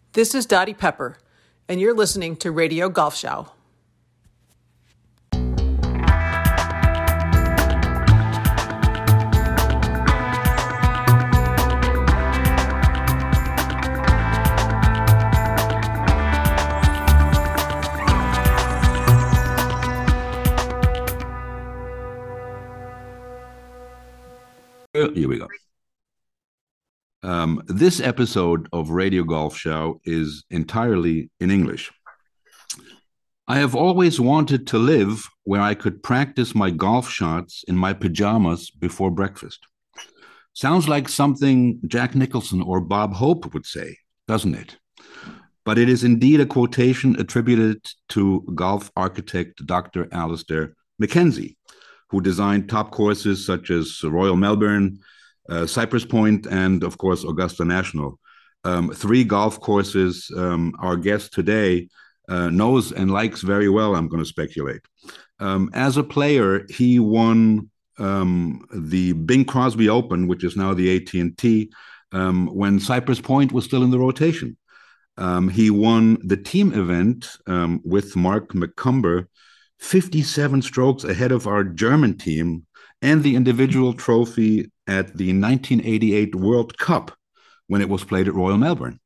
This is Dottie Pepper, and you're listening to Radio Golf Show. Here we go. This episode of Radio Golf Show is entirely in English. I have always wanted to live where I could practice my golf shots in my pajamas before breakfast. Sounds like something Jack Nicholson or Bob Hope would say, doesn't it? But it is indeed a quotation attributed to golf architect Dr. Alistair Mackenzie, who designed top courses such as Royal Melbourne, Cypress Point, and of course, Augusta National. Three golf courses our guest today knows and likes very well, I'm going to speculate. As a player, he won the Bing Crosby Open, which is now the AT&T, when Cypress Point was still in the rotation. He won the team event with Mark McCumber, 57 strokes ahead of our German team, and the individual trophy at the 1988 World Cup when it was played at Royal Melbourne.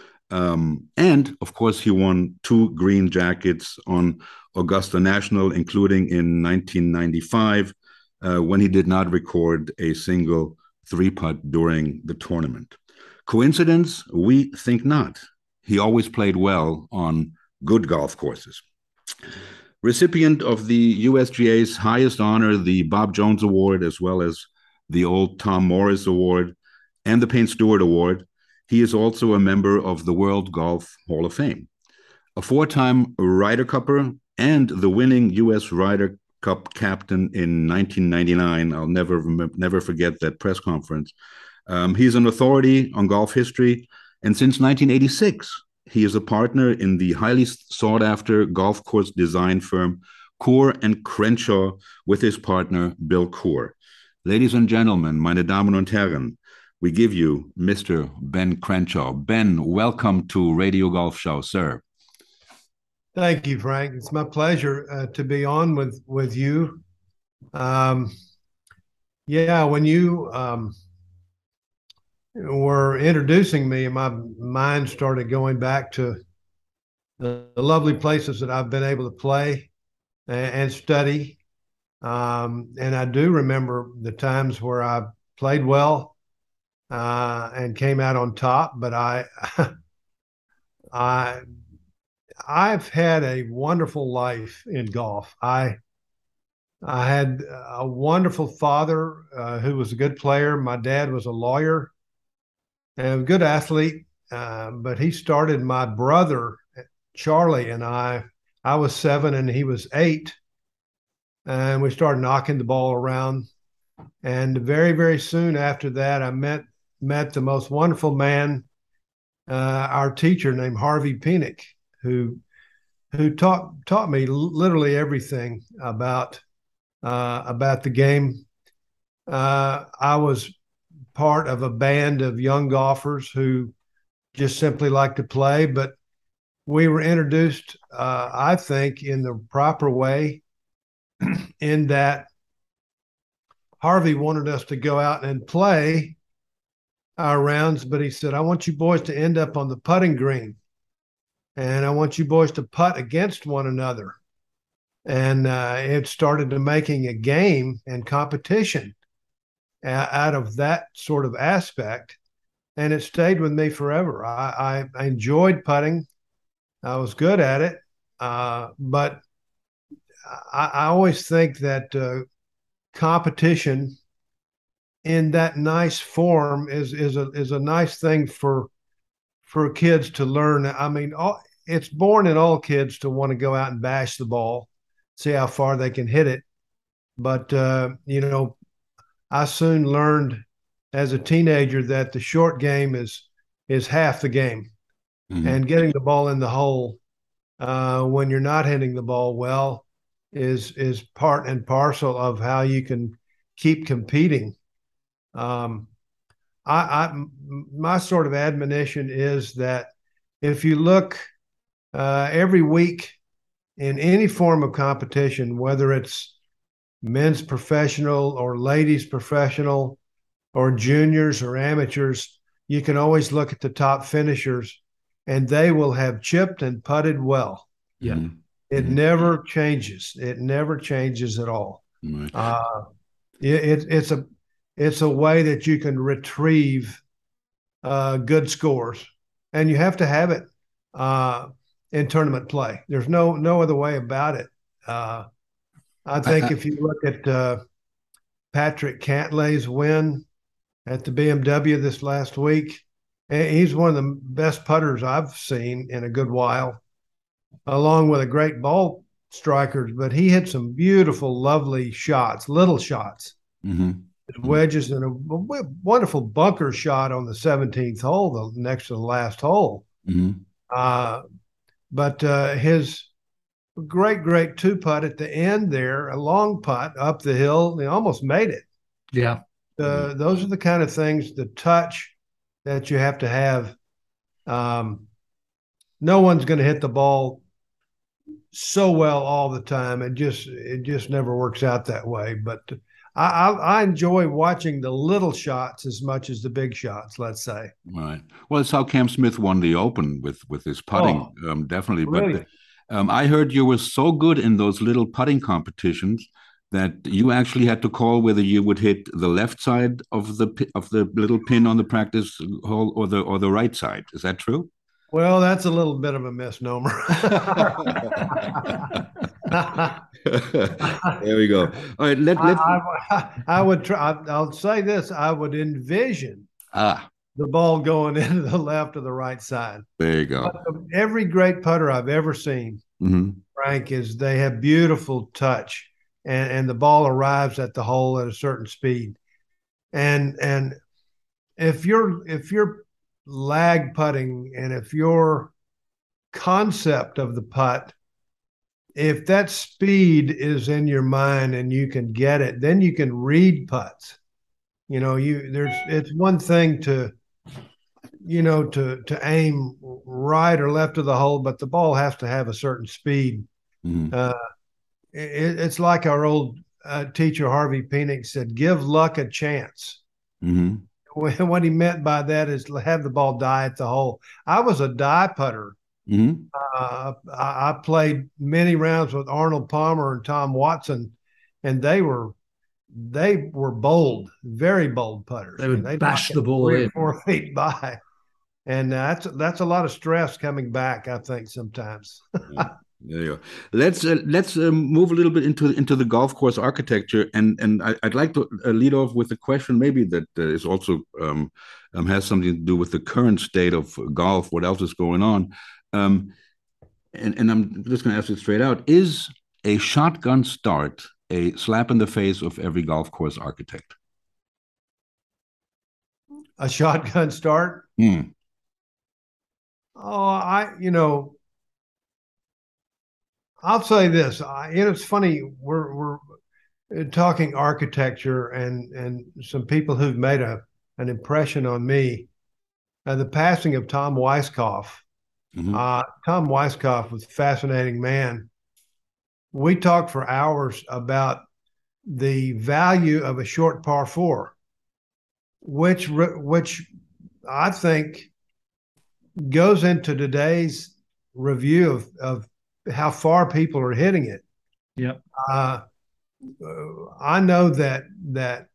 And, of course, he won 2 green jackets on Augusta National, including in 1995, when he did not record a single 3-putt during the tournament. Coincidence? We think not. He always played well on good golf courses. Recipient of the USGA's highest honor, the Bob Jones Award, as well as the Old Tom Morris Award and the Payne Stewart Award. He is also a member of the World Golf Hall of Fame. A 4-time Ryder Cupper and the winning U.S. Ryder Cup captain in 1999. I'll never forget that press conference. He's an authority on golf history, and since 1986, he is a partner in the highly sought-after golf course design firm Coore and Crenshaw with his partner, Bill Coore. Ladies and gentlemen, meine Damen und Herren, we give you Mr. Ben Crenshaw. Ben, welcome to Radio Golf Show, sir. Thank you, Frank. It's my pleasure to be on with you. When you were introducing me, my mind started going back to the lovely places that I've been able to play and study. And I do remember the times where I played well and came out on top, but I've had a wonderful life in golf. I had a wonderful father who was a good player. My dad was a lawyer and a good athlete, but he started my brother, Charlie, and I was 7 and he was 8, and we started knocking the ball around. And very, very soon after that, I met the most wonderful man, our teacher named Harvey Penick, who taught me literally everything about the game. I was part of a band of young golfers who just simply like to play, but we were introduced, I think, in the proper way, in that Harvey wanted us to go out and play our rounds, but he said, I want you boys to end up on the putting green, and I want you boys to putt against one another. And it started to making a game and competition out of that sort of aspect, and it stayed with me forever. I enjoyed putting. I was good at it, but I always think that competition in that nice form is a nice thing for kids to learn. I mean, it's born in all kids to want to go out and bash the ball, see how far they can hit it. But I soon learned as a teenager that the short game is half the game. Mm-hmm. And getting the ball in the hole when you're not hitting the ball well is part and parcel of how you can keep competing. My sort of admonition is that if you look every week in any form of competition, whether it's men's professional or ladies professional or juniors or amateurs, you can always look at the top finishers and they will have chipped and putted well. Yeah. Mhm. It Mhm. never changes. It never changes at all. Right. It's a way that you can retrieve good scores, and you have to have it in tournament play. There's no other way about it. I think if you look at Patrick Cantlay's win at the BMW this last week, he's one of the best putters I've seen in a good while, along with a great ball strikers. But he hit some beautiful, lovely shots, little shots, Mhm. wedges, and a wonderful bunker shot on the 17th hole, the next to the last hole. Mhm. But his great two putt at the end there, a long putt up the hill, he almost made it. Yeah. Those are the kind of things, the touch that you have to have. No one's going to hit the ball so well all the time. It just never works out that way. But I enjoy watching the little shots as much as the big shots, let's say. Right. Well, it's how Cam Smith won the Open with his putting, definitely. Brilliant. But I heard you were so good in those little putting competitions that you actually had to call whether you would hit the left side of the little pin on the practice hole or the right side. Is that true? Well, that's a little bit of a misnomer. There we go. All right, I would try. I'll say this: I would envision the ball going into the left or the right side. There you go. Every great putter I've ever seen, Frank, is they have beautiful touch, and the ball arrives at the hole at a certain speed. And if you're lag putting, and if your concept of the putt, if that speed is in your mind and you can get it, then you can read putts. It's one thing to aim right or left of the hole, but the ball has to have a certain speed. It's like our old teacher Harvey Penick said, give luck a chance. What he meant by that is have the ball die at the hole. I was a die putter. I played many rounds with Arnold Palmer and Tom Watson, and they were bold, very bold putters. They would bash the ball 3 or 4 feet by, and that's a lot of stress coming back, I think, sometimes. There you go. Let's move a little bit into the golf course architecture, and I'd like to lead off with a question maybe that is also has something to do with the current state of golf. What else is going on? And I'm just going to ask it straight out: is a shotgun start a slap in the face of every golf course architect? A shotgun start? Oh, I'll say this. It's funny. We're talking architecture, and some people who've made an impression on me. The passing of Tom Weiskopf. Tom Weiskopf was a fascinating man. We talked for hours about the value of a short par 4, which I think goes into today's review of how far people are hitting it. Yep. I know that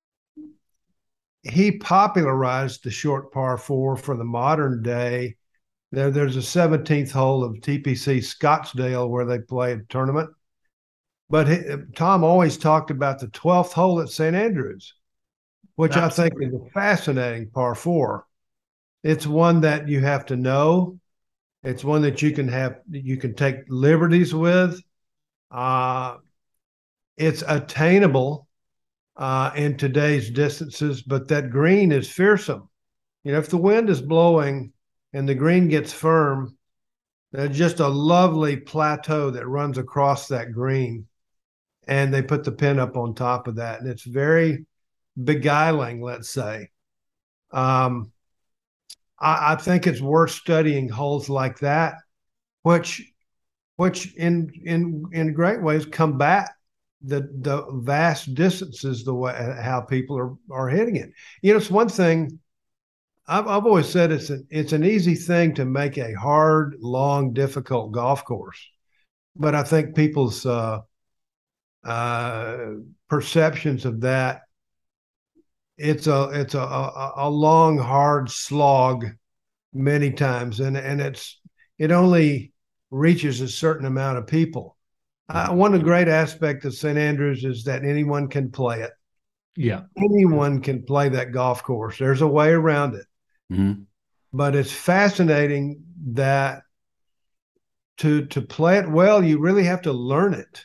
he popularized the short par 4 for the modern day. There's a 17th hole of TPC Scottsdale where they play a tournament. But Tom always talked about the 12th hole at St. Andrews, which Absolutely. I think is a fascinating par 4. It's one that you have to know. It's one that you can take liberties with. It's attainable in today's distances, but that green is fearsome. If the wind is blowing and the green gets firm, there's just a lovely plateau that runs across that green, and they put the pin up on top of that, and it's very beguiling, let's say. I think it's worth studying holes like that, which in great ways combat the vast distances, the way how people are hitting it. It's one thing I've always said, it's an easy thing to make a hard, long, difficult golf course, but I think people's perceptions of that, it's a long, hard slog many times, and it only reaches a certain amount of people. One of the great aspects of St. Andrews is that anyone can play it. Yeah. Anyone can play that golf course. There's a way around it. Mm-hmm. But it's fascinating that to play it well, you really have to learn it.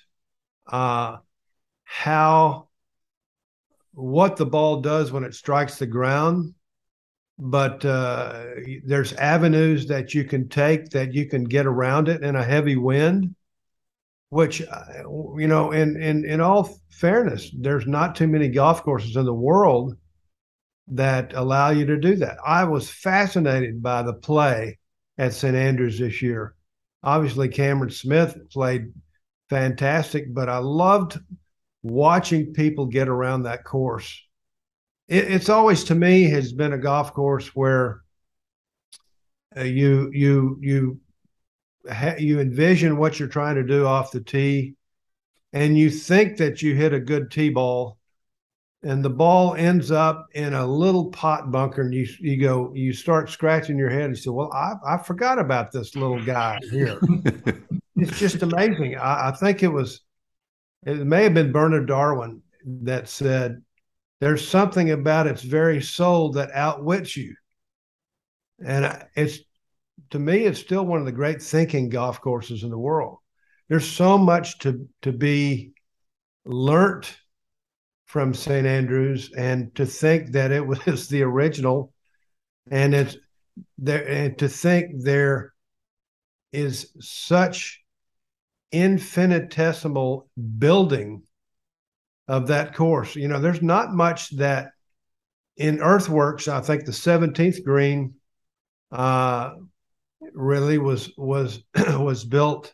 What the ball does when it strikes the ground, but there's avenues that you can take that you can get around it in a heavy wind, which in all fairness, there's not too many golf courses in the world that allow you to do that. I was fascinated by the play at St. Andrews this year. Obviously, Cameron Smith played fantastic, but I loved watching people get around that course. It's always, to me, has been a golf course where you envision what you're trying to do off the tee, and you think that you hit a good tee ball, and the ball ends up in a little pot bunker, and you start scratching your head and say, well, I forgot about this little guy here. It's just amazing. I think it may have been Bernard Darwin that said, there's something about its very soul that outwits you. And to me, it's still one of the great thinking golf courses in the world. There's so much to be learnt from St. Andrews, and to think that it was the original, and to think there is such infinitesimal building of that course. There's not much that in earthworks. I think the 17th green really was built,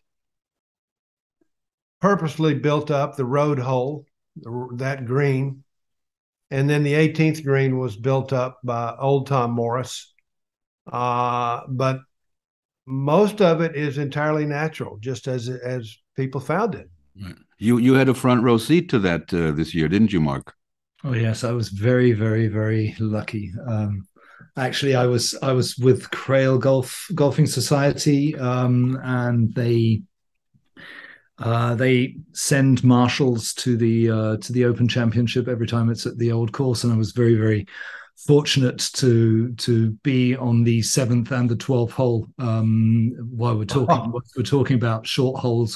purposely built up, the road hole, that green, and then the 18th green was built up by old Tom Morris. But most of it is entirely natural, just as people found it. Right. You had a front row seat to that this year, didn't you, Mark? Oh yes, I was very, very, very lucky. Actually, I was with Crail Golfing Society, and they send marshals to the Open Championship every time it's at the old course, and I was very, very fortunate to be on the 7th and the 12th hole while we're talking about short holes.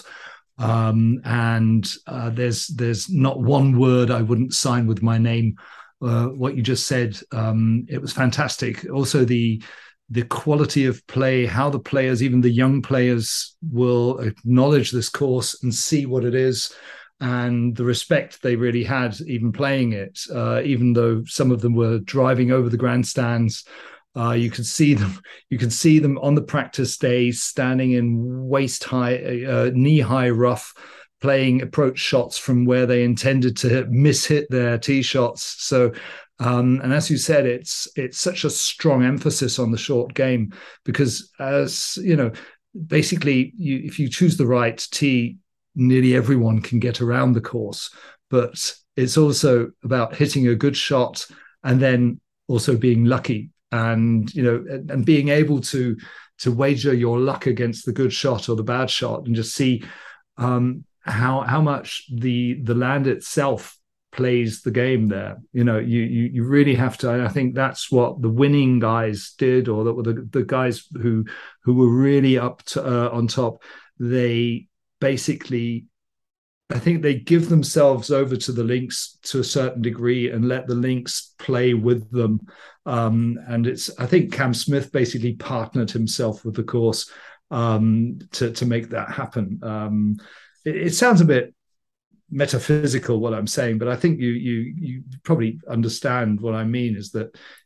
There's not one word I wouldn't sign with my name. What you just said, it was fantastic. Also, the quality of play, how the players, even the young players, will acknowledge this course and see what it is, and the respect they really had even playing it, even though some of them were driving over the grandstands. You can see them on the practice days, standing in knee-high rough, playing approach shots from where they intended to mishit their tee shots. So, and as you said, it's such a strong emphasis on the short game, because, as you know, basically, if you choose the right tee, nearly everyone can get around the course. But it's also about hitting a good shot, and then also being lucky, and and being able to wager your luck against the good shot or the bad shot, and just see how much the land itself plays the game there. You really have to. And I think that's what the winning guys did, or the guys who were really up to, on top. They basically, I think they give themselves over to the links to a certain degree and let the links play with them. And I think Cam Smith basically partnered himself with the course to make that happen. It sounds a bit metaphysical what I'm saying, but I think you probably understand what I mean, is that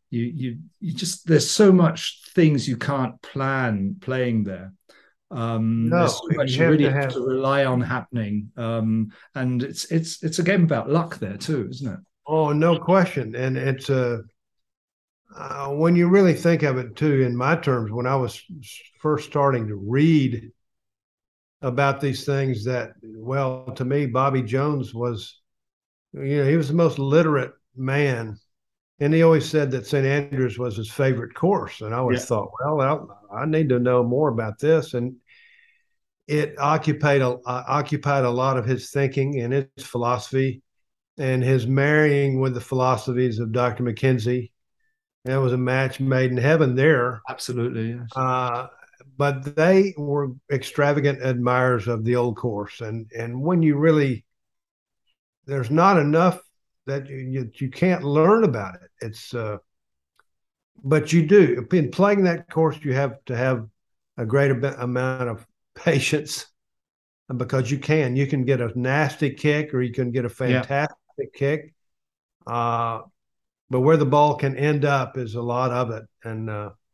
You just, there's so much things you can't plan playing there. There's No, so much you you have really to have have. to rely on happening, and it's a game about luck there too, isn't it? Oh, no question. And it's a when you really think of it too, in my terms, when I was first starting to read about these things, that well, to me, Bobby Jones was, he was the most literate man, and he always said that St. Andrews was his favorite course. And I always Yeah. thought, well, I need to know more about this, and it occupied a lot of his thinking and his philosophy, and his marrying with the philosophies of Dr. McKenzie. That was a match made in heaven there. Absolutely, yes. But they were extravagant admirers of the old course, and when you really, there's not enough that you can't learn about it. It's but you do, in playing that course, you have to have a great amount of patience, because you can get a nasty kick or you can get a fantastic kick. But where the ball can end up is a lot of it. And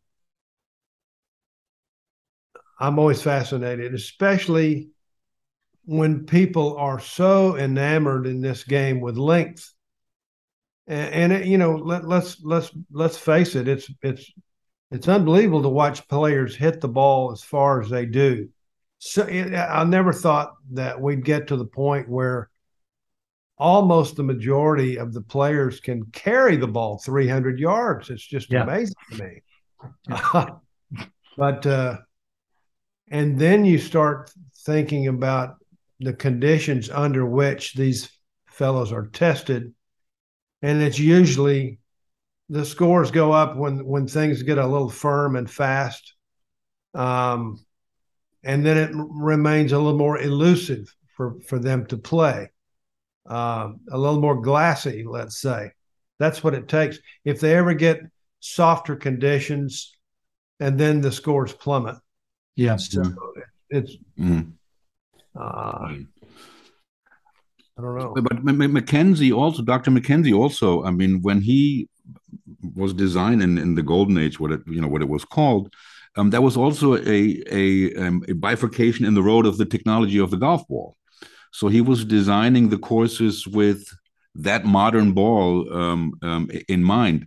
I'm always fascinated, especially when people are so enamored in this game with length. And it, let's face it, it's unbelievable to watch players hit the ball as far as they do. So I never thought that we'd get to the point where almost the majority of the players can carry the ball 300 yards. It's just amazing to me. Yeah. But and then you start thinking about the conditions under which these fellows are tested, and it's usually the scores go up when things get a little firm and fast, and then it remains a little more elusive for them to play. A little more glassy, let's say. That's what it takes. If they ever get softer conditions, and then the scores plummet. Yeah. So it's, I don't know. But McKenzie also, Dr. McKenzie also, I mean, when he was designed in the golden age, what it was called, that was also a bifurcation in the road of the technology of the golf ball. So he was designing the courses with that modern ball in mind.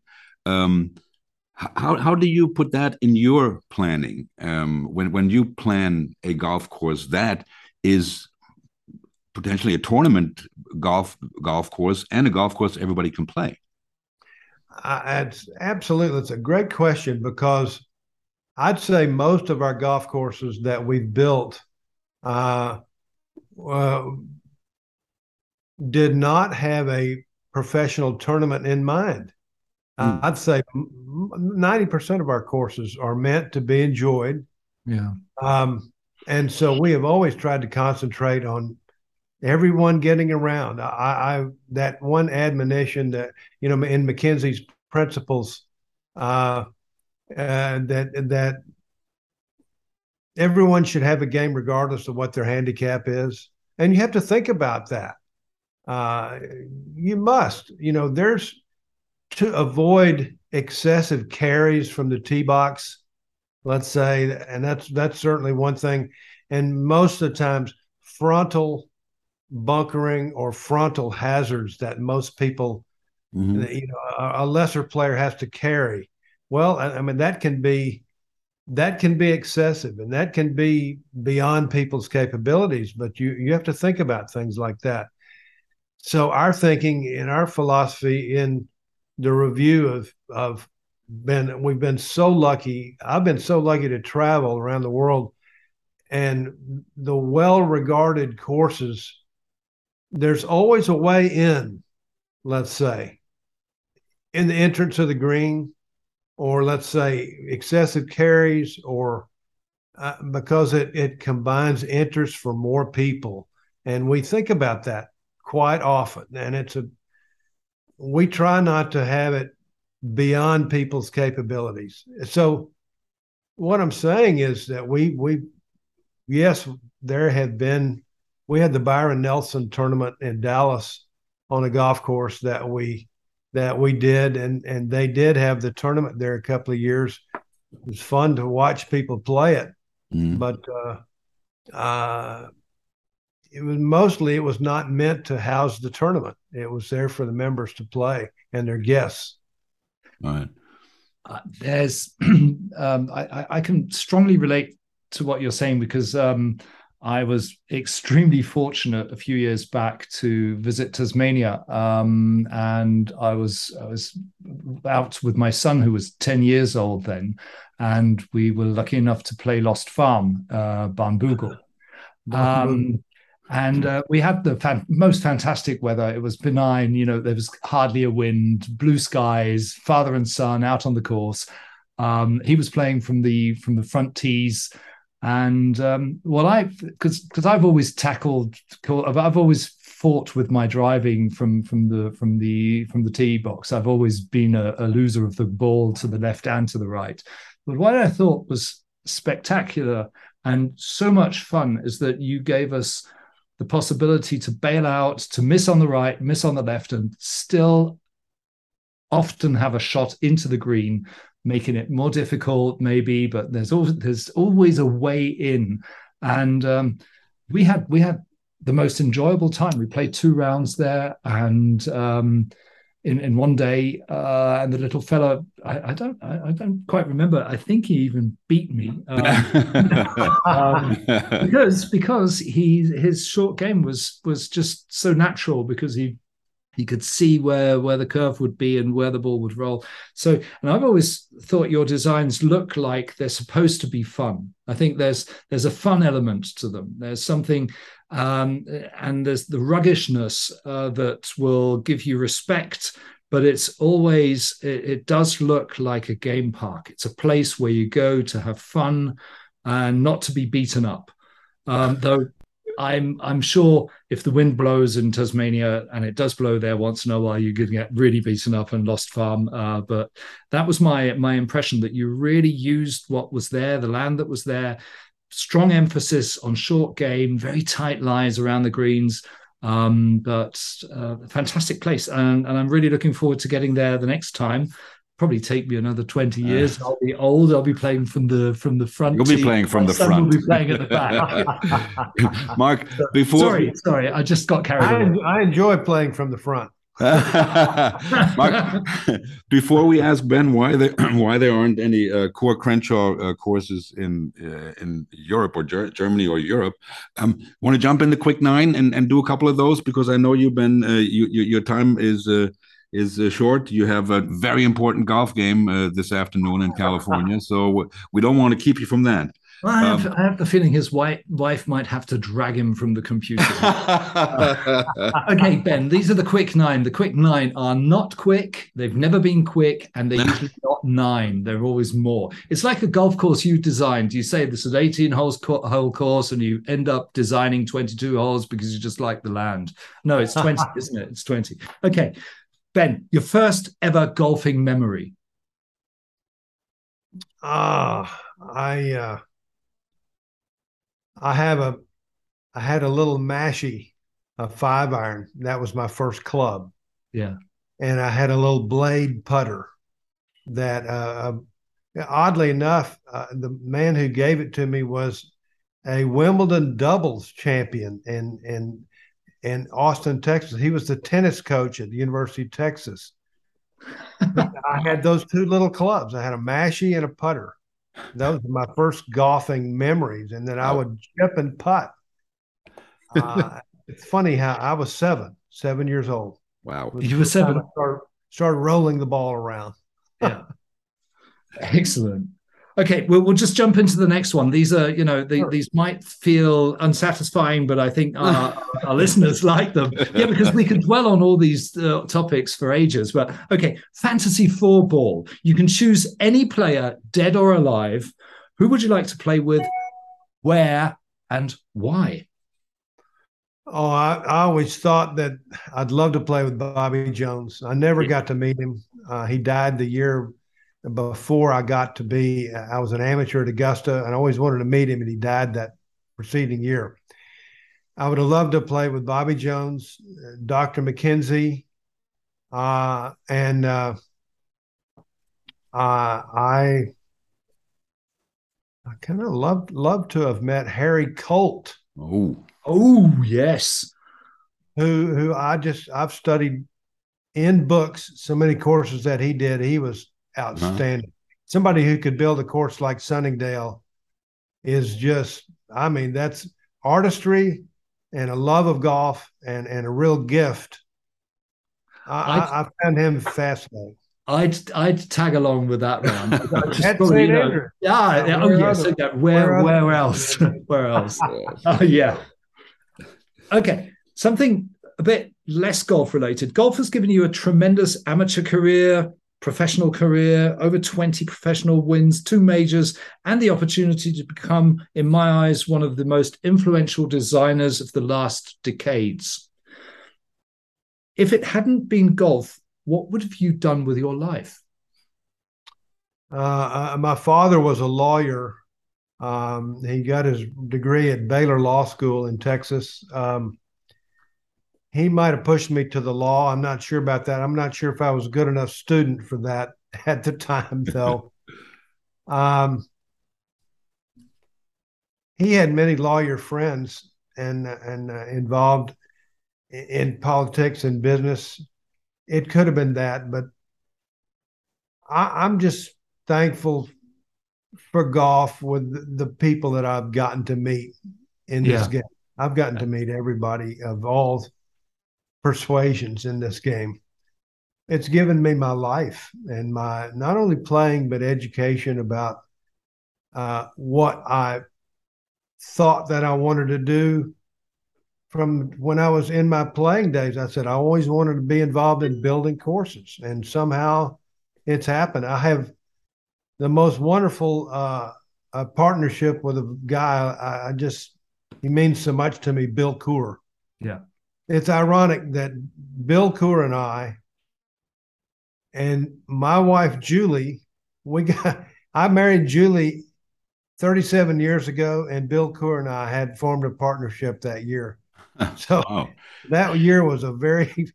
How do you put that in your planning? When you plan a golf course that is potentially a tournament golf course and a golf course everybody can play? It's absolutely, it's a great question, because I'd say most of our golf courses that we've built did not have a professional tournament in mind. I'd say 90% of our courses are meant to be enjoyed. Yeah. And so we have always tried to concentrate on everyone getting around. I that one admonition that, in McKenzie's principles, that everyone should have a game regardless of what their handicap is. And you have to think about that. You must, there's, to avoid excessive carries from the tee box, let's say, and that's certainly one thing. And most of the times, frontal bunkering or frontal hazards that most people, a lesser player has to carry. Well, I mean, that can be excessive, and that can be beyond people's capabilities, but you have to think about things like that. So our thinking in our philosophy in the review we've been so lucky. I've been so lucky to travel around the world, and the well-regarded courses, there's always a way in, let's say, in the entrance of the green, or let's say excessive carries, or because it combines interest for more people. And we think about that quite often. And we try not to have it beyond people's capabilities. So what I'm saying is that yes, we had the Byron Nelson tournament in Dallas on a golf course that we that we did, and they did have the tournament there a couple of years. It was fun to watch people play it, but it was not meant to house the tournament. It was there for the members to play and their guests. All right. There's, I can strongly relate to what you're saying, because I was extremely fortunate a few years back to visit Tasmania, and I was out with my son, who was 10 years old then, and we were lucky enough to play Lost Farm, Barnbougle. And we had the most fantastic weather. It was benign. There was hardly a wind, blue skies, father and son out on the course. He was playing from the front tees. And because I've always I've always fought with my driving from the tee box. I've always been a loser of the ball to the left and to the right. But what I thought was spectacular and so much fun is that you gave us the possibility to bail out, to miss on the right, miss on the left, and still often have a shot into the green, making it more difficult maybe, but there's always a way in. And we had the most enjoyable time. We played 2 rounds there, and in one day, and the little fella, I don't quite remember. I think he even beat me because his short game was just so natural, because he could see where the curve would be and where the ball would roll. So, and I've always thought your designs look like they're supposed to be fun. I think there's a fun element to them. There's something, and there's the ruggishness that will give you respect, but it does look like a game park. It's a place where you go to have fun and not to be beaten up. Though I'm sure if the wind blows in Tasmania, and it does blow there once in a while, you could get really beaten up and lost farm. But that was my impression, that you really used what was there, the land that was there. Strong emphasis on short game, very tight lines around the greens, but fantastic place. And I'm really looking forward to getting there the next time. Probably take me another 20 years. I'll be old. I'll be playing from the front. You'll be playing from the front. We'll be playing at the back. Mark, before sorry, I just got carried away. I enjoy playing from the front. Mark, before we ask Ben why there aren't any Core Crenshaw courses in Europe or Germany or Europe, want to jump in the quick 9 and do a couple of those, because I know you've been your time is short. You have a very important golf game this afternoon in California, so we don't want to keep you from that. Well, I have the feeling his wife might have to drag him from the computer. Okay, Ben, these are the quick 9. The quick 9 are not quick. They've never been quick, and they're usually not 9. They're always more. It's like a golf course you designed. You say this is an 18-hole course, and you end up designing 22 holes because you just like the land. No, it's 20, isn't it? It's 20. Okay, Ben, your first ever golfing memory. I had a little Mashie, a 5-iron. That was my first club. Yeah. And I had a little blade putter that, oddly enough, the man who gave it to me was a Wimbledon doubles champion in Austin, Texas. He was the tennis coach at the University of Texas. I had those 2 little clubs. I had a Mashie and a putter. Those were my first golfing memories, and then I would chip and putt. It's funny how I was 7 years old. Wow, you were 7. Started rolling the ball around. Yeah, excellent. Okay, we'll just jump into the next one. These are, these might feel unsatisfying, but I think our listeners like them. Yeah, because we could dwell on all these topics for ages. But okay, Fantasy 4 ball. You can choose any player, dead or alive. Who would you like to play with, where, and why? Oh, I always thought that I'd love to play with Bobby Jones. I never got to meet him. He died the year before I got to be. I was an amateur at Augusta, and I always wanted to meet him, and he died that preceding year. I would have loved to play with Bobby Jones, Dr. McKenzie, And I kind of love to have met Harry Colt. Oh yes. Who I've studied in books so many courses that he did. He was outstanding. Somebody who could build a course like Sunningdale is just, I mean, that's artistry and a love of golf and a real gift. I found him fascinating. I'd tag along with that one. At St. Andrews. Yeah. Oh yes. Okay. Where else? Where else? Oh yeah. Okay. Something a bit less golf related. Golf has given you a tremendous amateur career, professional career, over 20 professional wins, 2 majors, and the opportunity to become, in my eyes, one of the most influential designers of the last decades. If it hadn't been golf, what would have you done with your life? My father was a lawyer. He got his degree at Baylor Law School in Texas. He might have pushed me to the law. I'm not sure about that. I'm not sure if I was a good enough student for that at the time, though. He had many lawyer friends and involved in politics and business. It could have been that, but I'm just thankful for golf with the people that I've gotten to meet in this game. I've gotten to meet everybody of all persuasions in this game. It's given me my life and my not only playing but education about what I thought that I wanted to do from when I was in my playing days. I said I always wanted to be involved in building courses, and somehow it's happened. I have the most wonderful partnership with a guy. He means so much to me, Bill Coore. Yeah. It's ironic that Bill Coore and I and my wife, Julie, I married Julie 37 years ago, and Bill Coore and I had formed a partnership that year. So that year was a very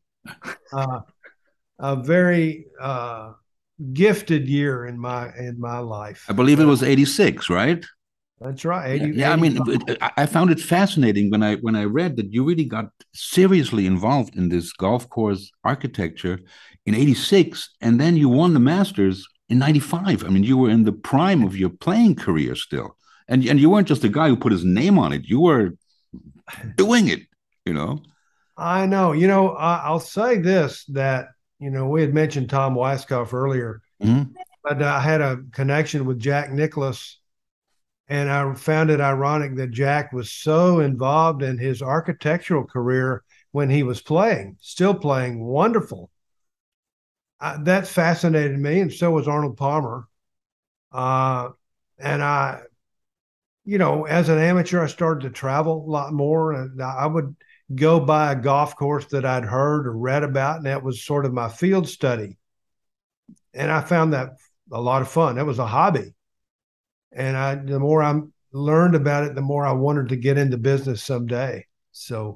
gifted year in my life. I believe it was 86, right? That's right. 80, yeah, I mean, I found it fascinating when I read that you really got seriously involved in this golf course architecture in 86, and then you won the Masters in 95. I mean, you were in the prime of your playing career still. And you weren't just a guy who put his name on it. You were doing it, you know? I know. I'll say this, that, we had mentioned Tom Weiskopf earlier, but I had a connection with Jack Nicklaus, and I found it ironic that Jack was so involved in his architectural career when he was still playing wonderful. That fascinated me, and so was Arnold Palmer. And I, as an amateur, I started to travel a lot more, and I would go by a golf course that I'd heard or read about, and that was sort of my field study. And I found that a lot of fun. That was a hobby. And the more I learned about it, the more I wanted to get into business someday. So,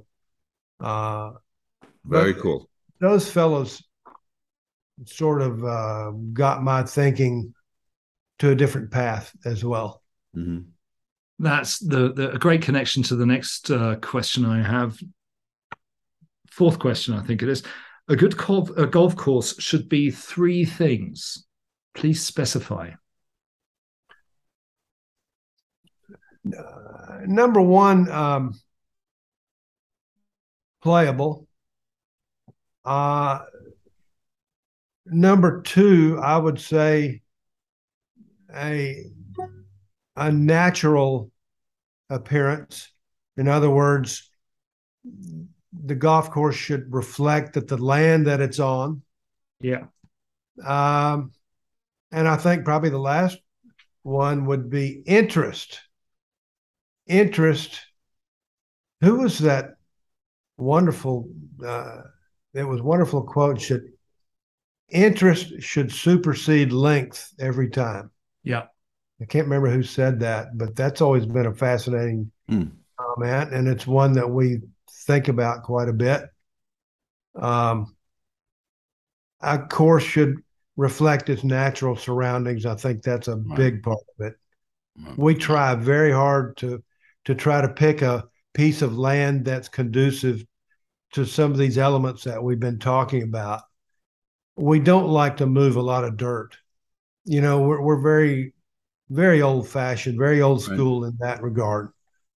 very cool. Those fellows sort of got my thinking to a different path as well. Mm-hmm. That's a great connection to the next question I have. 4th question, I think it is. A good golf course should be 3 things. Please specify. Number 1, playable. Number 2, I would say a natural appearance. In other words, the golf course should reflect that the land that it's on. Yeah. And I think probably the last one would be interest. Interest. Who was that wonderful? There was wonderful quote. Interest should supersede length every time. Yeah. I can't remember who said that, but that's always been a fascinating comment, and it's one that we think about quite a bit. a course should reflect its natural surroundings. I think that's a big part of it. We try very hard to try to pick a piece of land that's conducive to some of these elements that we've been talking about. We don't like to move a lot of dirt. We're very, very old fashioned, very old school in that regard.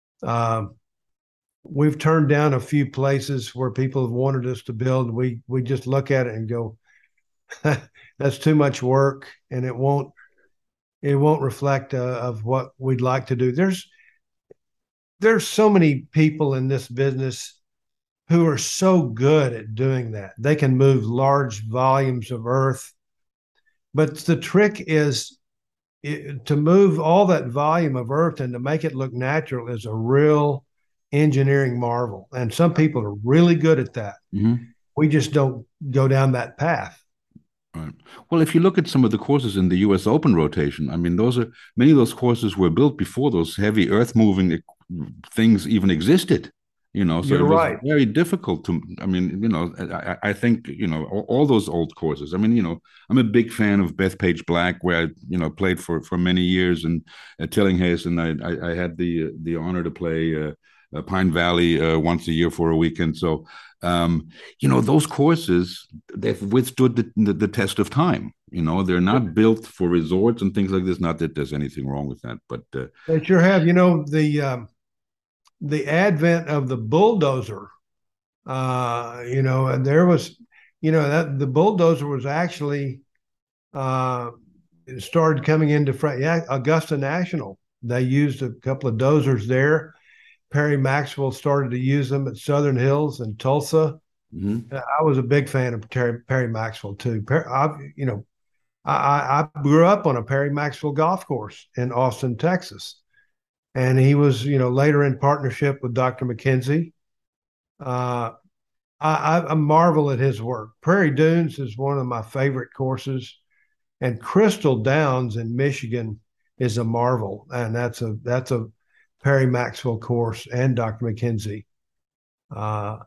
We've turned down a few places where people have wanted us to build. We just look at it and go, that's too much work, and it won't reflect of what we'd like to do. There's so many people in this business who are so good at doing that. They can move large volumes of earth, but the trick is to move all that volume of earth and to make it look natural is a real engineering marvel. And some people are really good at that. Mm-hmm. We just don't go down that path. Right. Well, if you look at some of the courses in the U.S. Open rotation, I mean, many of those courses were built before those heavy earth-moving things even existed. So You're it was right. very difficult to. I mean, I think all those old courses. I mean, I'm a big fan of Bethpage Black, where I played for many years, and at Tillinghast, and I had the honor to play Pine Valley once a year for a weekend. So those courses, they've withstood the test of time. They're not built for resorts and things like this. Not that there's anything wrong with that, but they sure have. The advent of the bulldozer. And there was, that the bulldozer was actually it started coming into Augusta National. They used a couple of dozers there. Perry Maxwell started to use them at Southern Hills and Tulsa. Mm-hmm. I was a big fan of Perry Maxwell too. I grew up on a Perry Maxwell golf course in Austin, Texas, and he was later in partnership with Dr. McKenzie. I marvel at his work. Prairie Dunes is one of my favorite courses, and Crystal Downs in Michigan is a marvel, and that's a Perry Maxwell course and Dr. McKenzie. But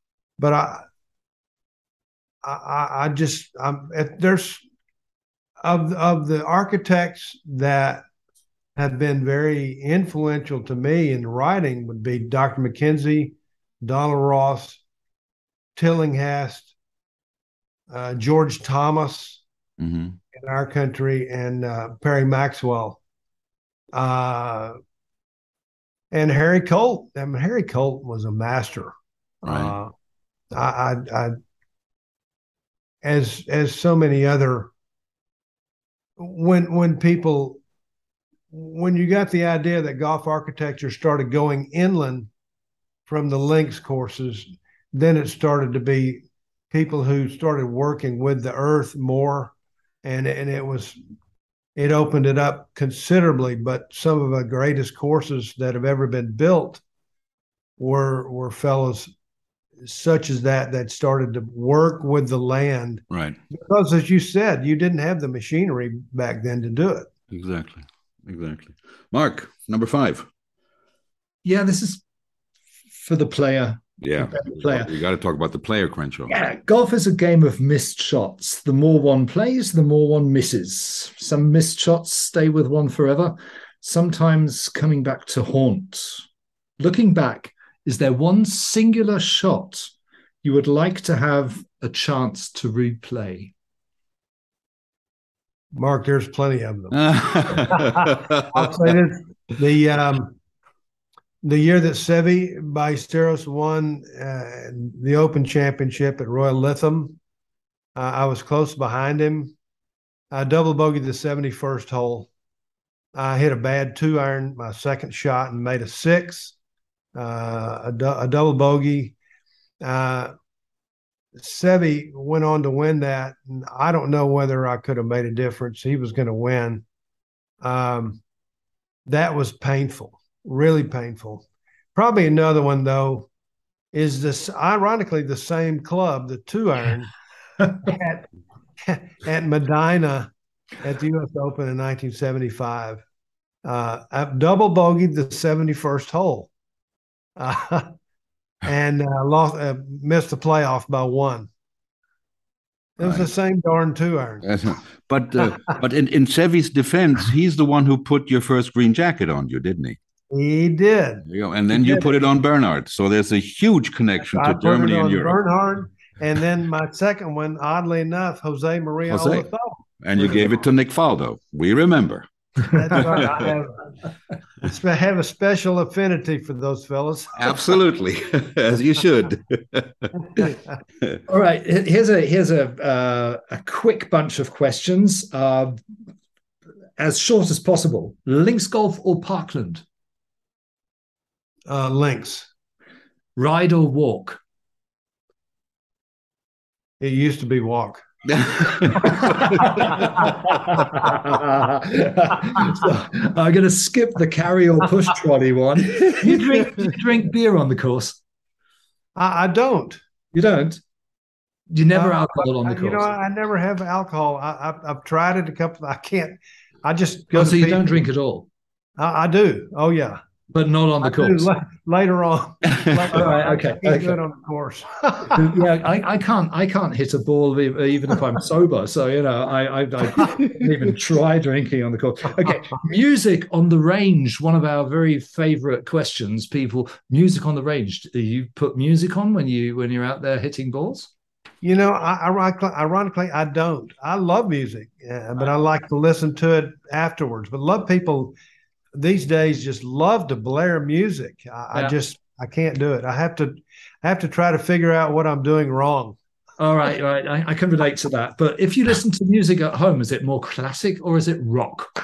there's of the architects that have been very influential to me in writing would be Dr. McKenzie, Donald Ross, Tillinghast, George Thomas mm-hmm. in our country, and Perry Maxwell. And Harry Colt. I mean, Harry Colt was a master. Right. As so many other. When you got the idea that golf architecture started going inland from the links courses, then it started to be people who started working with the earth more, and it opened it up considerably. But some of the greatest courses that have ever been built were fellows such as that started to work with the land. Right. Because, as you said, you didn't have the machinery back then to do it. Exactly. Mark, number 5. Yeah, this is for the player. Yeah, we got to talk about the player, Crenshaw. Yeah, golf is a game of missed shots. The more one plays, the more one misses. Some missed shots stay with one forever, sometimes coming back to haunt. Looking back, is there one singular shot you would like to have a chance to replay? Mark, there's plenty of them. I'll say this. The year that Seve Ballesteros won the Open Championship at Royal Lytham, I was close behind him. I double bogeyed the 71st hole. I hit a bad 2-iron, my second shot, and made a 6, a double bogey. Seve went on to win that. And I don't know whether I could have made a difference. He was going to win. That was painful. Really painful. Probably another one, though, is this ironically the same club, the 2-iron at Medina at the U.S. Open in 1975. I double bogeyed the 71st hole and missed the playoff by 1. It was the same darn 2-iron. But in Sevy's defense, he's the one who put your first green jacket on you, didn't he? He did. There you go. And then you put it on Bernhard. So there's a huge connection to Germany and Europe. Bernhard, and then my second one, oddly enough, Jose Maria Olazabal. And you gave it to Nick Faldo. We remember. That's right. I have a special affinity for those fellas. Absolutely, as you should. All right, here's a quick bunch of questions, as short as possible. Links golf or Parkland? Links. Ride or walk? It used to be walk. So, I'm going to skip the carry or push trolley one. You drink beer on the course? I don't. You don't? You never alcohol on the course? You know, I never have alcohol. I've tried it a couple. I can't. I just go. So you don't drink at all? I do. Oh yeah. But not on the course. Later on. All right. Okay. Good on the course. Yeah, I can't hit a ball even if I'm sober. So I don't even try drinking on the course. Okay. Music on the range. One of our very favorite questions. People, music on the range. Do you put music on when you're out there hitting balls? You know, ironically, I don't. I love music, but I like to listen to it afterwards. But love people these days just love to blare music. I can't do it. I have to try to figure out what I'm doing wrong. All right. I can relate to that. But if you listen to music at home, is it more classic or is it rock?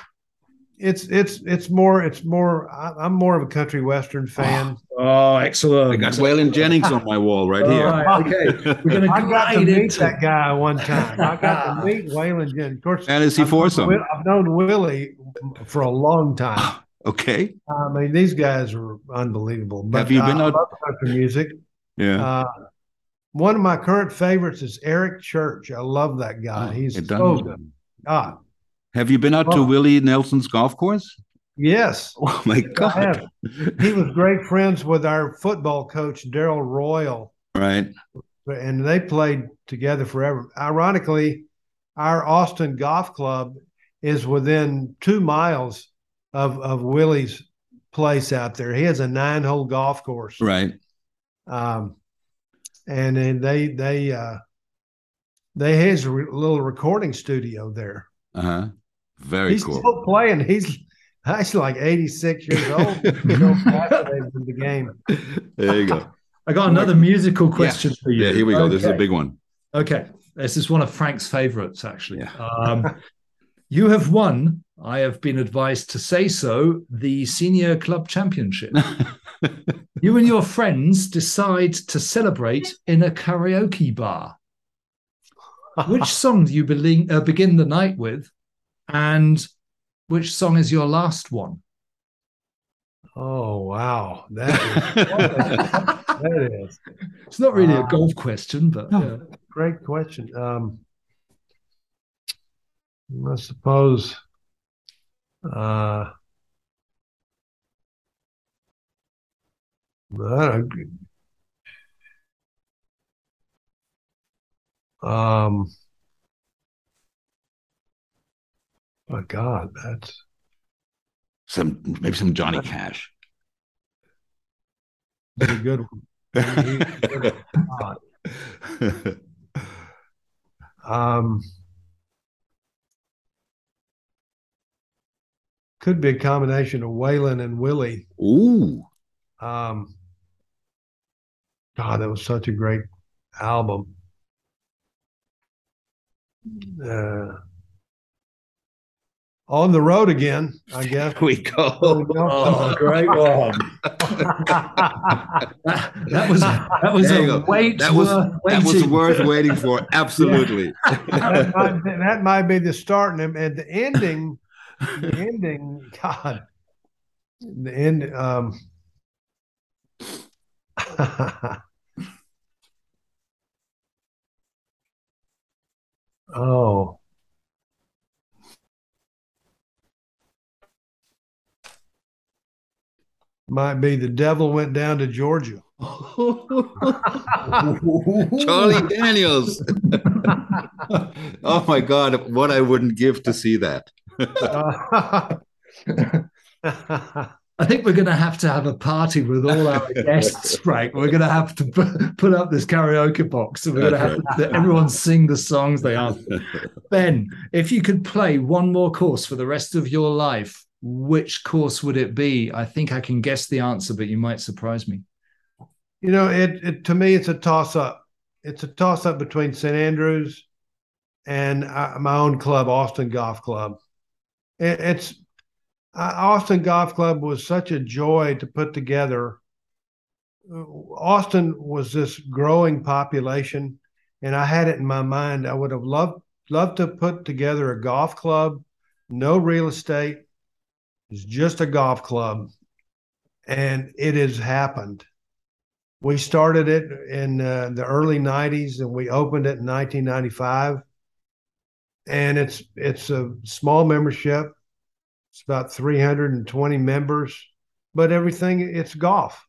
It's more. I'm more of a country western fan. Oh, excellent! I got Waylon Jennings on my wall right here. Right, okay, we're gonna. I got to meet that guy one time. I got to meet Waylon Jennings. Of course, and is he foursome? I've known Willie for a long time. Okay. I mean, these guys are unbelievable. But have you been out? I love country music. Yeah. One of my current favorites is Eric Church. I love that guy. He's so good. God. Have you been out to Willie Nelson's golf course? Yes. Oh my God. He was great friends with our football coach, Darrell Royal. Right. And they played together forever. Ironically, our Austin Golf Club is within 2 miles of Willie's place out there. He has a 9-hole golf course. Right. And then they has a little recording studio there. Uh-huh. Very cool. He's still playing. He's actually like 86 years old. He's so fascinated with the game. There you go. I got another musical question for you. Yeah, here we go. Okay. This is a big one. Okay. This is one of Frank's favorites, actually. Yeah. You have won, I have been advised to say so, the Senior Club Championship. You and your friends decide to celebrate in a karaoke bar. Which song do you begin the night with, and which song is your last one? Oh, wow. That is. It's not really a golf question, but great question. I suppose my God, that's maybe some Johnny Cash. a good one. Could be a combination of Waylon and Willie. Ooh. God, that was such a great album. On the Road Again, I guess. Here we go. Oh, great one. that was a wait. That was worth waiting for. Absolutely. That might be the start, and the ending. The ending, God. The end. Oh. Might be The Devil Went Down to Georgia. Oh, Charlie Daniels. Oh my God, what I wouldn't give to see that. I think we're going to have a party with all our guests, Frank. We're going to have to put up this karaoke box, and we're going to have everyone sing the songs they ask. Ben, if you could play one more course for the rest of your life, which course would it be? I think I can guess the answer, but you might surprise me. You know, it to me, it's a toss-up. It's a toss-up between St. Andrews and my own club, Austin Golf Club. Austin Golf Club was such a joy to put together. Austin was this growing population, and I had it in my mind. I would have loved to put together a golf club, no real estate. It's just a golf club, and it has happened. We started it in the early 90s, and we opened it in 1995. And it's a small membership. It's about 320 members, but everything, it's golf.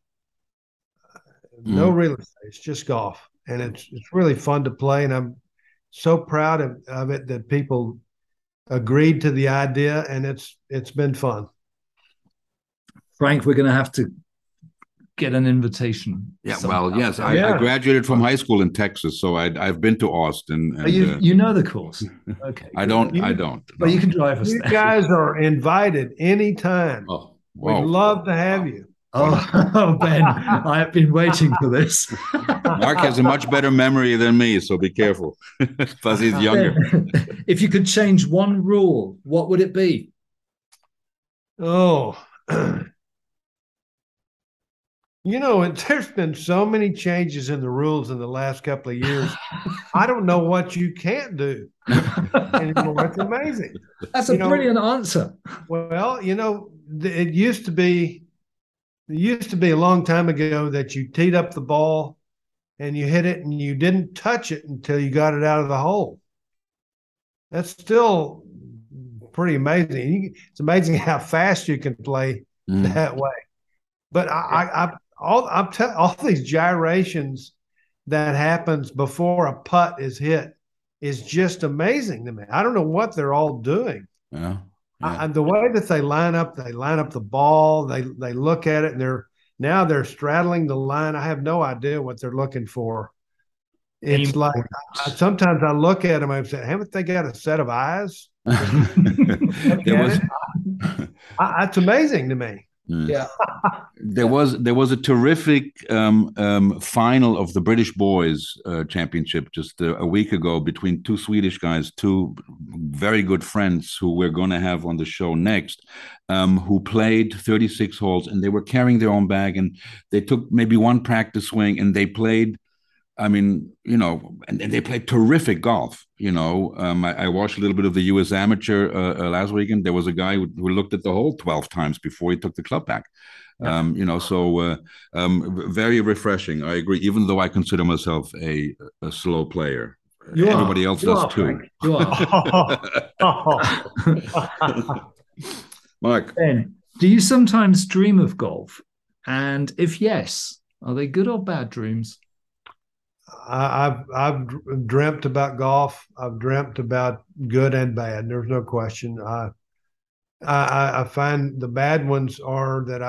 No real estate. It's just golf. And it's really fun to play. And I'm so proud of it that people agreed to the idea, and it's been fun. Frank, we're going to have to get an invitation. Yeah, well, yes. I graduated from high school in Texas, so I've been to Austin. And, you know the course. Okay. I don't. But you can drive us You there. guys are invited anytime. Oh, wow. We'd love to have you. Oh, Ben, I have been waiting for this. Mark has a much better memory than me, so be careful. Plus, he's younger. Ben, if you could change one rule, what would it be? Oh, you know, there's been so many changes in the rules in the last couple of years. I don't know what you can't do anymore. It's amazing. That's a brilliant answer. Well, you know, it used to be a long time ago that you teed up the ball and you hit it and you didn't touch it until you got it out of the hole. That's still pretty amazing. It's amazing how fast you can play that way. But all these gyrations that happens before a putt is hit is just amazing to me. I don't know what they're all doing. Yeah. The way that they line up the ball, they look at it, and they're straddling the line. I have no idea what they're looking for. It's like sometimes I look at them and I say, haven't they got a set of eyes? It's amazing to me. Yeah. There was a terrific final of the British Boys Championship just a week ago between two Swedish guys, two very good friends who we're going to have on the show next, who played 36 holes, and they were carrying their own bag, and they took maybe one practice swing, and they played. I mean, you know, and they played terrific golf. You know, I watched a little bit of the U.S. Amateur last weekend. There was a guy who looked at the hole 12 times before he took the club back. Yeah. You know, so very refreshing. I agree, even though I consider myself a slow player. Everybody else does too. You are. Mark. Ben, do you sometimes dream of golf? And if yes, are they good or bad dreams? I've dreamt about golf. I've dreamt about good and bad. There's no question. I find the bad ones are that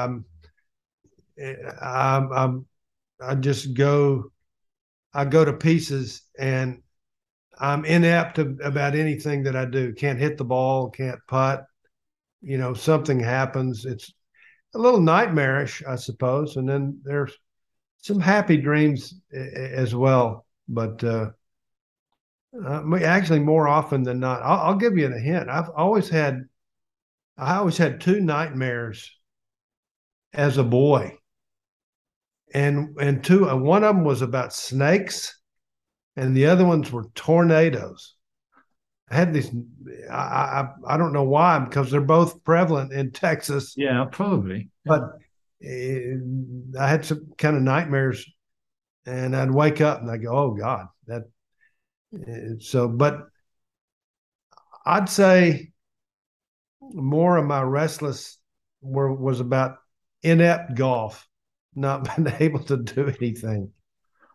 I go to pieces, and I'm inept about anything that I do. Can't hit the ball, can't putt. You know, something happens. It's a little nightmarish, I suppose. And then there's some happy dreams as well, but actually more often than not. I'll give you a hint. I always had two nightmares as a boy, and one of them was about snakes, and the other ones were tornadoes. I had these. I don't know why, because they're both prevalent in Texas. Yeah, probably. But I had some kind of nightmares, and I'd wake up and I go, "Oh God, that." So, but I'd say more of my restless was about inept golf, not being able to do anything.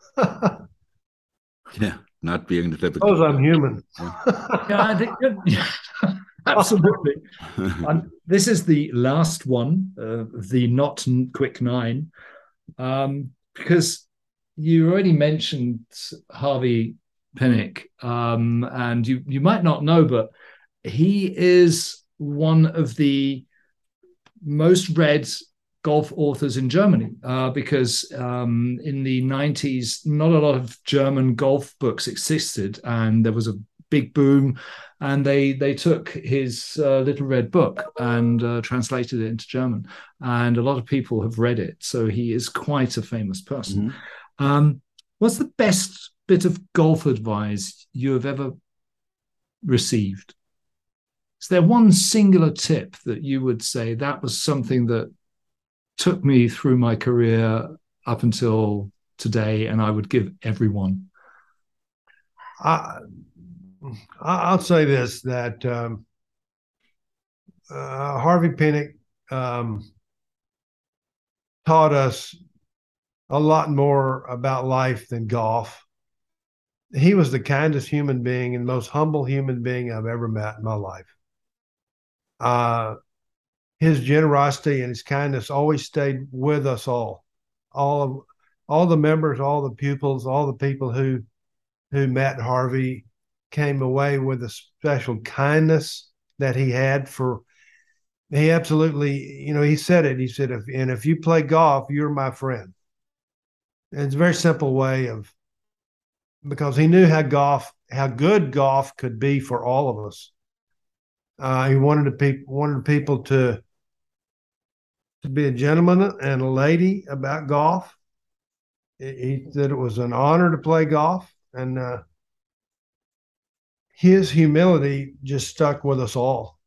Yeah, not being the typical. Suppose I'm human. Yeah, I think absolutely. And this is the last one, the not quick nine, because you already mentioned Harvey Pinnock, and you might not know, but he is one of the most read golf authors in Germany, because in the 90s, not a lot of German golf books existed, and there was a big boom, and they took his Little Red Book and translated it into German, and a lot of people have read it. So he is quite a famous person. What's the best bit of golf advice you have ever received? Is there one singular tip that you would say that was something that took me through my career up until today, and I would give everyone? I'll say this, that Harvey Pinnock taught us a lot more about life than golf. He was the kindest human being and most humble human being I've ever met in my life. His generosity and his kindness always stayed with us all the members, all the pupils, all the people who met Harvey came away with a special kindness that he had for. He absolutely, he said it. He said, if you play golf, you're my friend. And it's a very simple way because he knew how good golf could be for all of us. He wanted people to be a gentleman and a lady about golf. He said it was an honor to play golf, and his humility just stuck with us all.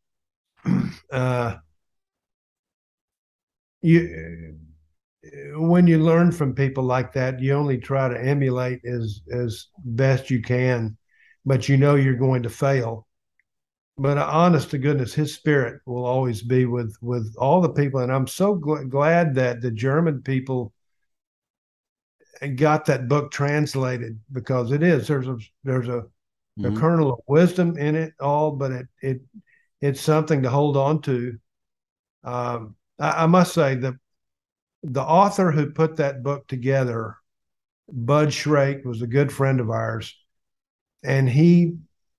When you learn from people like that, you only try to emulate as best you can, but you're going to fail. But honest to goodness, his spirit will always be with all the people. And I'm so glad that the German people got that book translated, because there's a kernel of wisdom in it all, but it's something to hold on to. I must say that the author who put that book together, Bud Shrake, was a good friend of ours, and he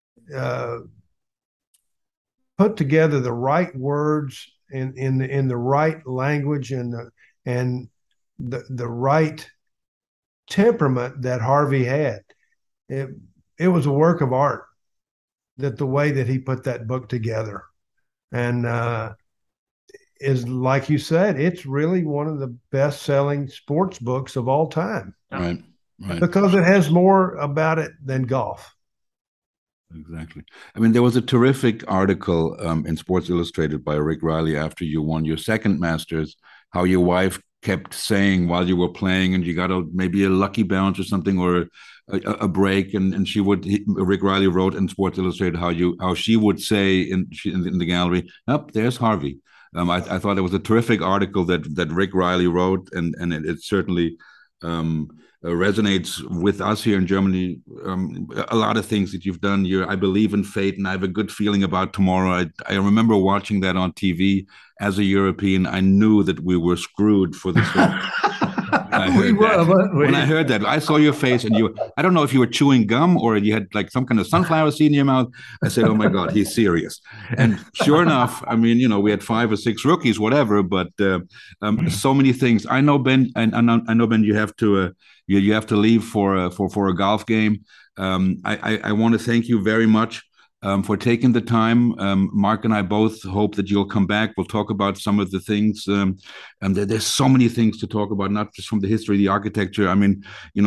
put together the right words in the right language and the right temperament that Harvey had. It was a work of art, that the way that he put that book together, and is, like you said, it's really one of the best-selling sports books of all time. Right. Because it has more about it than golf. Exactly. I mean, there was a terrific article in Sports Illustrated by Rick Riley after you won your second Masters, how your wife kept saying while you were playing, and you got maybe a lucky bounce or something, or a break, and Rick Riley wrote in Sports Illustrated how she would say in the gallery, there's Harvey. I thought it was a terrific article that Rick Riley wrote, and it certainly resonates with us here in Germany. A lot of things that you've done. I believe in fate, and I have a good feeling about tomorrow. I remember watching that on TV as a European. I knew that we were screwed for this. When I heard that, I saw your face, and I don't know if you were chewing gum or you had like some kind of sunflower seed in your mouth. I said, oh my God, he's serious. And sure enough, I mean, we had 5 or 6 rookies, whatever, but so many things. I know, Ben, and I know, Ben, you have to leave for a golf game. I want to thank you very much for taking the time. Mark and I both hope that you'll come back. We'll talk about some of the things. There's so many things to talk about, not just from the history, the architecture. I mean,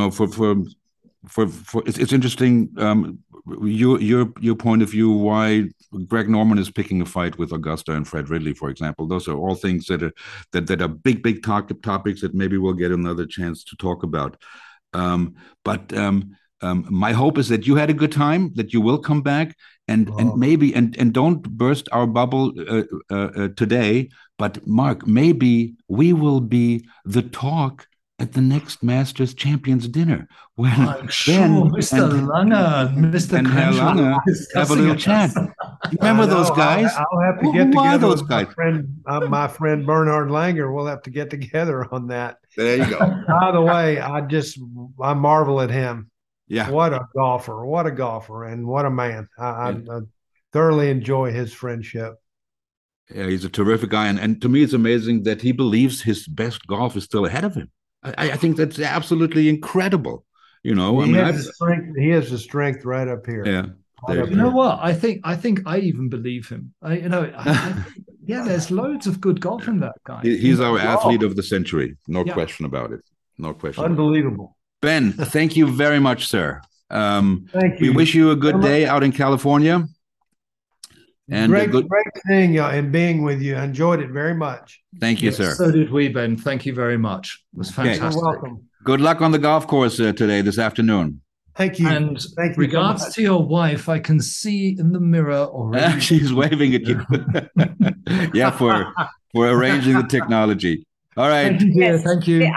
it's interesting. Your point of view, why Greg Norman is picking a fight with Augusta and Fred Ridley, for example. Those are all things that are big topics that maybe we'll get another chance to talk about. But my hope is that you had a good time, that you will come back, and maybe and don't burst our bubble today. But Mark, maybe we will be the talk at the next Masters Champions dinner when I'm sure Ben Mr. Langer and Mr. and Herr Crenshaw Langer are have a little chat. discussing You remember I know. those guys? I'll have to Who get are together those with guys? my friend Bernhard Langer. We'll have to get together on that. There you go. By the way, I marvel at him. Yeah. What a golfer! What a golfer, and what a man! I thoroughly enjoy his friendship. Yeah, he's a terrific guy. And to me, it's amazing that he believes his best golf is still ahead of him. I think that's absolutely incredible. You know, He has the strength right up here. Yeah. You know what? I think I even believe him. Yeah, there's loads of good golf in that guy. He's our athlete of the century. No question about it. No question. Unbelievable. Ben, thank you very much, sir. Thank you. We wish you a good day out in California. And great seeing you and being with you. I enjoyed it very much. Thank you, sir. So did we, Ben. Thank you very much. It was fantastic. You're welcome. Good luck on the golf course this afternoon. Thank you. And thank you regards to your wife, I can see in the mirror already. She's waving at you. Yeah, for arranging the technology. All right. Thank you, dear. Thank you.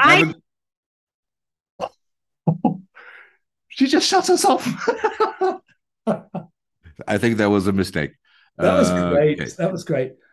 She just shut us off. I think that was a mistake. That was great. Okay. That was great.